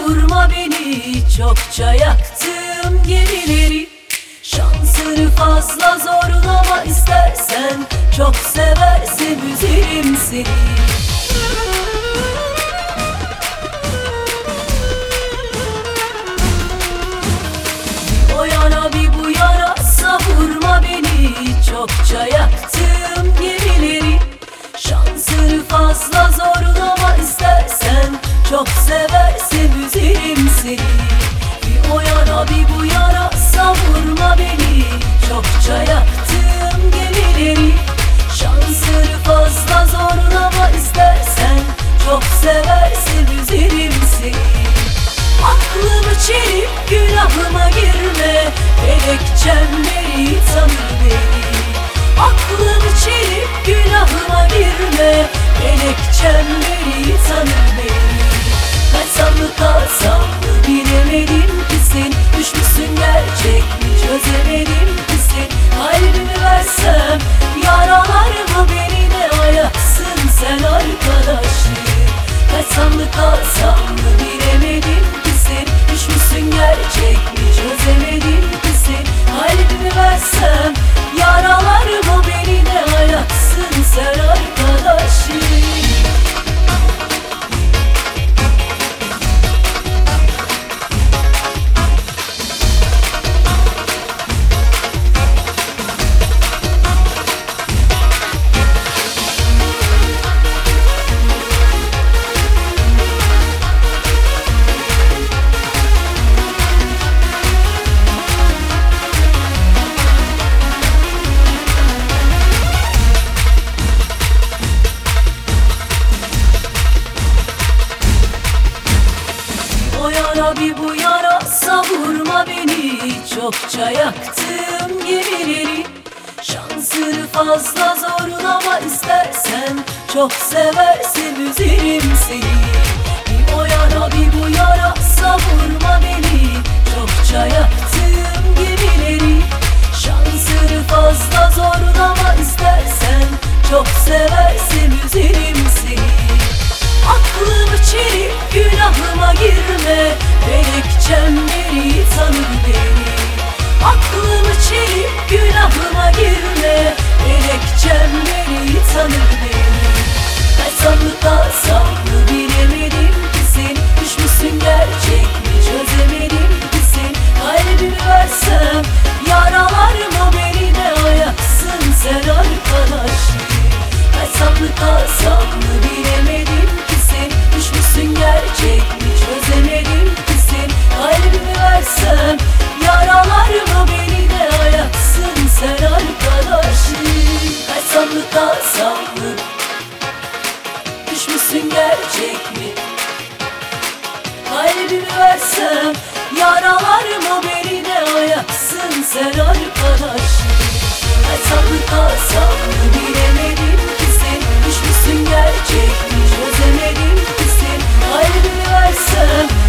savurma beni. Çokça yaktım gemileri. Şansını fazla zorlama istersen. Çok seversem üzerim seni. Bir o yana bir bu yana savurma beni. Çokça yaktım gemileri. Şansını fazla zorlama istersen. Çok seversem üzerim seni. Bir o yana bir bu yana savurma beni. Çokça yaktım gemileri. Şansını fazla zorlama istersen. Çok seversen üzerim seni. Aklımı çelip günahıma girme. Felek çemberi tanır beni. Aklımı çelip günahıma girme. Felek çemberi tanır beni. Kaçsam mı kalsam mı bilemedim ki sen. Düşmüşsün gerçek mi çözemedim ki sen. Kalbimi versem yaralar mı beni ne ayaksın sen arkadaşım. Kaçsam mı kalsam mı bilemedim ki sen. Düşmüşsün gerçek mi çözemedim ki sen. Kalbimi versem yaralar mı beni ne ayaksın sen arkadaşım. Bir bu yana savurma beni. Çokça yaktım gemileri. Şansını fazla zorlama istersen. Çok seversen üzerim seni. Bir o yana bir bu yana savurma beni. Çokça yaktım gemileri. Şansını fazla zorlama istersen. Çok seversen üzerim seni. Aklımı çelip günahıma girme. Felek çemberi tanır beni. Aklımı çelip günahıma girme. Felek çemberi tanır beni. Kaçsam mı kalsam mı bilemedim ki sen. Düşmüşsün gerçek mi çözemedim ki sen. Kalbimi versem yaralar mı beni ne ayaksın sen arkadaşım. Kaçsam mı kalsam mı bilemedim ki sen. Düşmüşsün gerçek mi çözemedim ki sen. Kalbimi versem yaralar mı beni ne ayaksın sen arkadaşım. Kaçsam mı kalsam mı. Düşmüşsün gerçek mi. Kalbimi versem yaralar mı beni ne ayaksın sen arkadaşım. Kaçsam mı kalsam mı bilemedim ki sen. Düşmüşsün gerçek mi çözemedim ki sen. Kalbimi versem